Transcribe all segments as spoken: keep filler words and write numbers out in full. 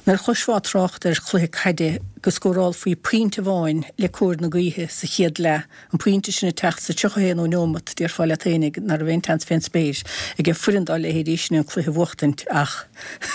Nar chosfátrocht ar chluiche caide go scóráil faoi puinte bháin le cór na gaothe sa chiad le an puinte sinna techt sa tuchahéan ó nómat dear fáile ténig nar a bhain tans féin spéis ag ge furindáil le héadéisina an chluiche bhachtant ach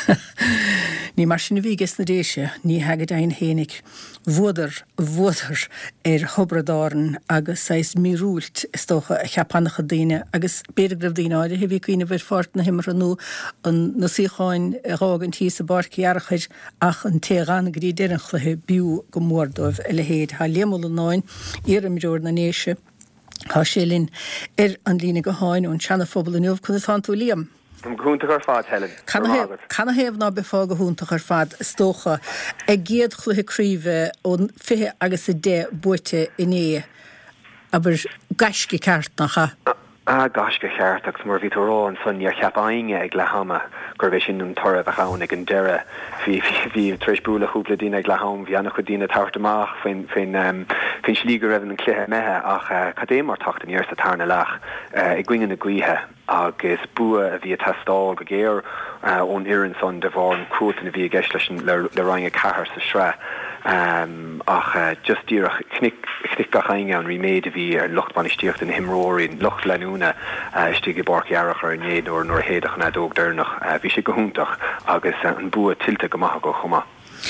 ní mar sinna bhígus na déise ní hagad ein hénig bhuadar bhuadar ar hobradáran agus seis mírúlt istócha a cheapannacha daine agus béidir daine he bhí cuioine bhir fort na himar nó an na sícháin rágan tí sa barci archaid ach an tégan grí déan chluiche bíú go mórdóibh eile héad há lémol náin ar am jóir na néise há sélinn ar an lína go háin ón seanna phobal in nuamh chun táú líam. Húntaach ar fad Helen. Canna héamh ná be fág go húntaach ar fad stócha ag géad chluiche críomh ón fithe agus i dé buite iné aber gaisce ceart nachcha. A gaisce cheart agus mar bhí rá an son ar cheapáinge ag le hama gur bheith sin an torra a chaáin ag an deire hí treis búla chúpla dína ag le ham bhí anna chu dína tartamach féin féin féin slígur raibh an cléthe methe ach cadé mar tacht an ar sa tarna lech i gcuine na gaothe agus bua a bhí a testáil go géir ón ian son de bhar an cuatain a bhí a gceis leis le rang a cethir sa sre. Um, ach uh, just dírach knick knick gachainge an riméid a bhí ar lochtbanistíocht in himróín locht leúna uh, stige barciarach ar néad or nor héadach na dóg dernach uh, bhí sé go húntaach agus uh, an bua tilte go maithe go chuma.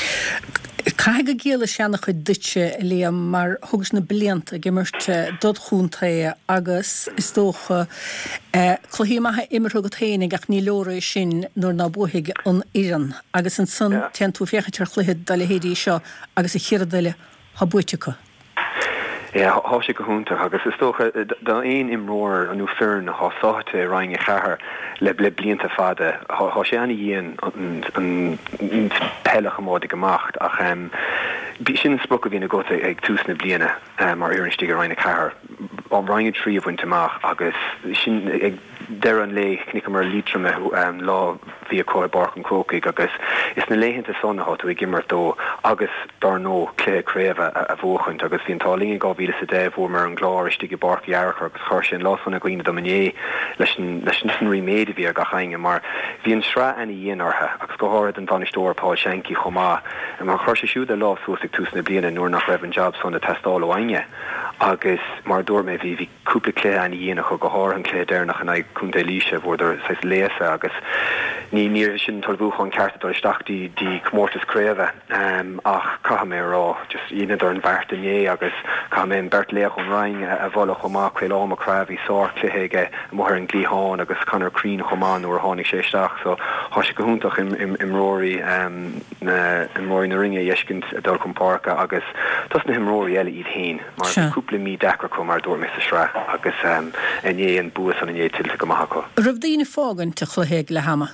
Caige géala seannach chu dute léam mar thugus na blianta gimmarte dod chúntae agus is tócha chluhíimethe immerthe go téine ach ní leora sin nóair ná buhiige an Iran agus an san tean tú féchatar chluiche dal héadí seo agus i chiaadaile ha buitecha. Ja, há sé go húntaach agus is tócha dá éon imróir anú fearn há sáte rang a chathair le le blianta fada há sé anna dhéon an peilech amáid gemacht ach bí sin spro a bhína gota ag túsna bliana mar iirnstig a rang a chathair an rang trí a bhainteach agus sin ag deir an lé cnic mar lítrame lá bhí cóir barc an crócaig agus is na léhananta sonnatá tú ag gimmar dó agus dar nó clécréimh a bhóchaint agus bhíon táling gá bhíle sa dé bhór mar an gláir istigh barci aircha agus chuir sin lásanna gcuoine dominé leis leis san riméid a bhí a gachainge mar bhíon sra ana dhéonartha agus go háir an bhanistóir Paul Schenki chomá a mar chuir sé siúd a lá suasig túsna bliana nuair nach raibh an job son na testáil óhaine agus mar dúir mé bhí bhí cúpla clé ana dhéanach chu go háir an clé déirnach an ag chunta líise bhór sais léasa agus ní níor sin tolbúch an ceartadó isteachtaí dí cummórtas créimhe ach caithe mé rá just iad ar an bhartané agus caithe mé an bert léach an raing a bhla chomá chuilám a crabhí sár cluthéige mthir an glíháin agus canar crín chomán nuair tháinig sé isteach so há sé go húntaach im róirí im róirí na ringe dhéiscint a dul chun parca agus tas na himróirí eile iad hain mar cúpla mí dechar chum mar dúir me sa sra agus ané an buas an ané tiltte go maithe go. Rubh daoine fágan te chluhéig le hama?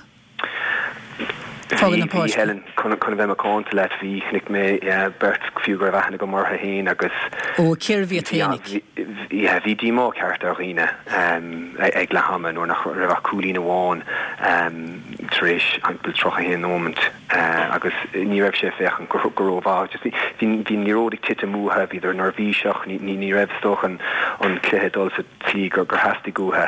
Helen chun chun bheith acáint le bhí chnic mé bert fiúgur bhena go martha hain agus ó céir bhí ténig bhí díá ceart ar riine ag le hama nó nach raibh coolína bháin tréis an bil trocha hé nómant agus ní raibh sé fechan goróbhá hí níródig tite múthe hí ar nervhíseach ní ní raibh stochan an cléthe dul sa tí gur gur heasta gúthe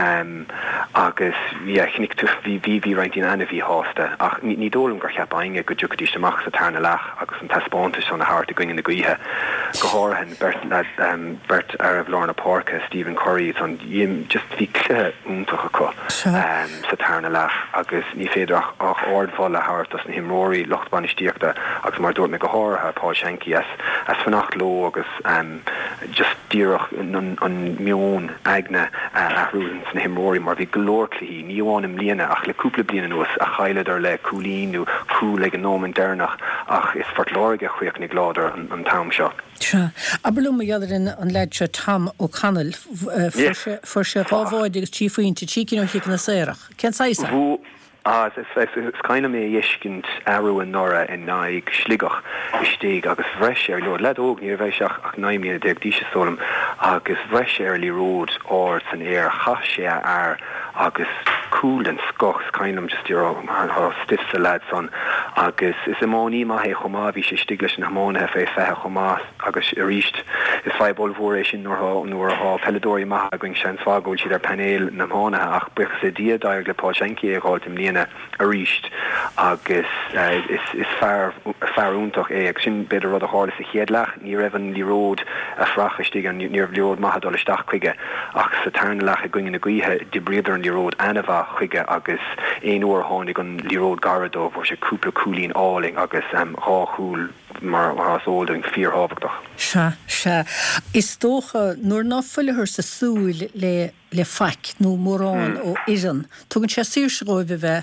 agus chnic bhí bhí reintín anna bhí hásta ach ní dólam gur cheapáinge go dúgadtí semach sa tarna lech agus an taspáanta son na háart a gcuine na gaothe go háirthen bert bert ar Lorna Parker Stephen Curry an dhéim just bhí clé úntacha có sa tarna lech agus ní féidir ach ordbhil a háart as na himróirí lochtbanistíochta agus mar dúirt me go háirtha Paul Schenki as as fannacht ló agus just díoch an mion aigna a hrúlan san himróirí mar bhí glórclaí ní bháin im líana ach le cúpla bliana nuas a chaile ar le coolín nó cool ag an nóman déirnach ach is fort láige chuoach nig gládar an tam seo. Tá. Aber ma jadrin an leid se Tom O'Connell for se ráháid agus tífuointe tícin ó hiic na séireach. Ken saisa? Ah, is kind of me yeshkint arrow and nora in naig schligach istig agus fresh air lord let og near veishach ach naimi a deg disha solum agus fresh airly road or san air hashia ar agus cool and skoch kind of just your har stiff lads on agus is a moni ma he choma vi se stiglish na mon he fe fe choma agus richt is feibol voration nor ha nor ha Peladori ma going sean fagul si der panel na hana ach bech se dia daig le Pachenki e halt im lena a richt agus is is far far untoch e sin beder rod a hall se hiedlach ni even li road a frachestig an near road ma dole stach kwige ach sa tarnlach going in a guihe de breder an die road anava kwige agus een oor handig an li road garado vor se couple coolin alling agus am ha cool mar has olding vier havigdag se se is stocha nur na fulle her sa súil le le fak no moran o isan tugann se sirse we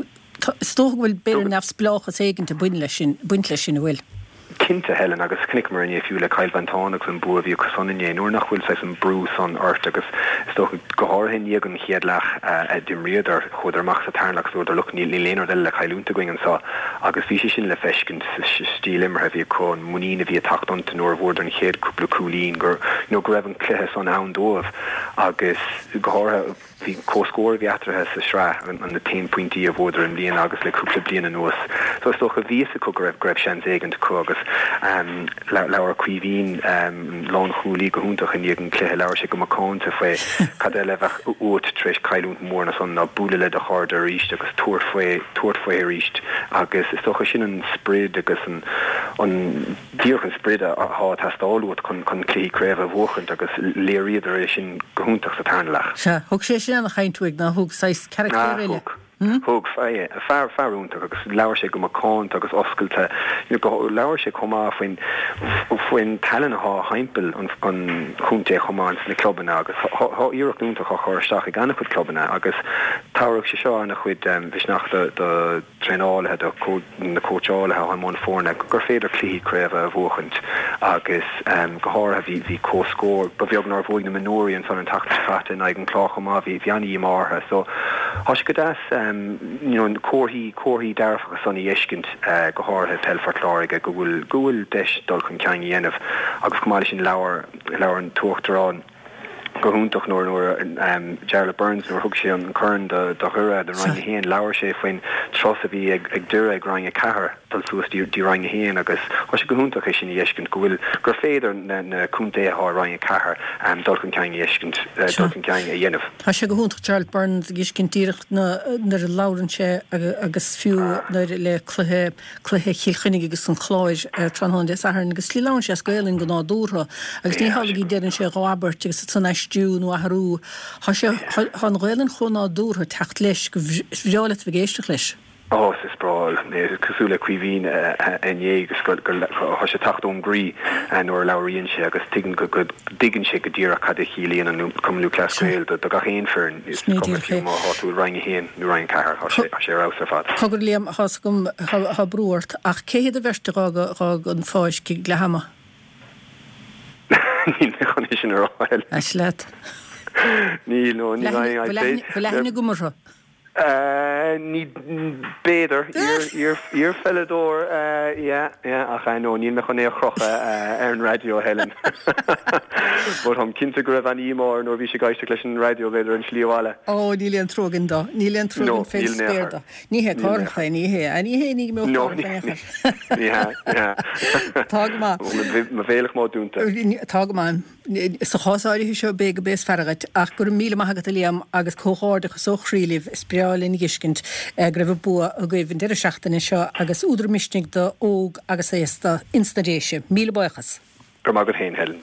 stoch wil be nafs blachas egen te bunlesin bunlesin wil Kinte helen agus knickmer in fiú le Kyle Van Tonics an bu vi sonné nor nach wil se an Bruce an art agus sto gohar hin jegen hiedlach a dim rieder choder macht a tarnlach so der look ni lener del le Kailunte going an sa agus vi sin le feskent stilimmer ha vi kon munine vi tacht an ten nor worden heed couple coolin gur no greven klehe an an doof agus gohar vi co-score vi atre has sra an de ten pointy of order in Lien agus le couple blien an noos so sto a vi ko gref gref chans egent ko agus um lawer cuivin um lawn huli gohuntach in jeden klehe lawer se go makon te fe kadelevach oot trish kailund morna son na bulele de harder richt agus toorfwe toorfwe richt agus is toch sin an spread agus an an dierchen spread a ha tastalot kon kon kli kreve wochent agus leerieder sin gohuntach sa tarnlach se hog sé sin an chaintwig na hog seis karakterile Hog fe far farúnt agus lawer se go makán agus oskulte go lawer se komma foin foin talent ha heimpel an an chunte chomans na clubben agus ha irocht ha chostach gan chud clubben agus taach se seo nach chud vis nach de de trainál het na coachale ha man forne gur féidir clí kreve a wochent agus gohar ha vi vi co-score ba vi nar voig na minorian son an tacht in eigen klachma vi vi an marha so has go das um you know corhi corhi darfa sonny eskent uh, gohar het telfarklárige gogul gogul desh dolkun kang yenef agus komalishin lauer lauer an tochtran gohuntach nor nor um Jarlath Burns nor hug sé an current de de hura de rang hen lauer sé foin trosa vi ag ag dura ag rang a kahar tal sus di di rang hen agus was gohuntach sin eskent gogul gur féidir na kunte ha rang a kahar um dolkun kang eskent dolkun kang a yenef ha sé gohuntach Jarlath Burns giskentírecht na na lauren sé agus fiú na le cluhe cluhe chilchinnig agus an chláis tran de sahar agus lí laun sé scoiling go ná dúra agus ní haligi derin sé Robert agus san Jún wa harú ha sé han réelen chona dúr tacht leis go violet vigéisteach leis Oh, is brawl. Ne kusule cuivin en ye geskol ha se tacht om gri en or laurien se agus tigen go go diggin se gedira kad helian an kom nu klasel dat ga heen fern is kom ma hat u rein heen nu rein kar ha se ha se aus fat. Hagurliam has gom ha broert ach ke de verste rag rag an fáis ki glahama. Ní chun is sin ráil. As let. Ní no ní ai. Velehne gummer. Uh, ní beidir ir ir fellador uh yeah yeah ach I know ní me chun é chrocha uh, ar an radio helen but ham kinte gref an imar nor vi se geiste leis radio beidir an slíháile oh ní leon trogin da ní leon trogin fé spéda ní he carcha ní he a ní he ní mé no ní ha tag ma ma féilich má dúnta tag ma sa chásáir hi seo be bes ferret ach gur míle magat liam agus cóáde so chríliv in giskent gref bu a goibn de seachtain seo agus údra misnig de óg agus ésta instadéisi míle buchas. Gur má go héin helen.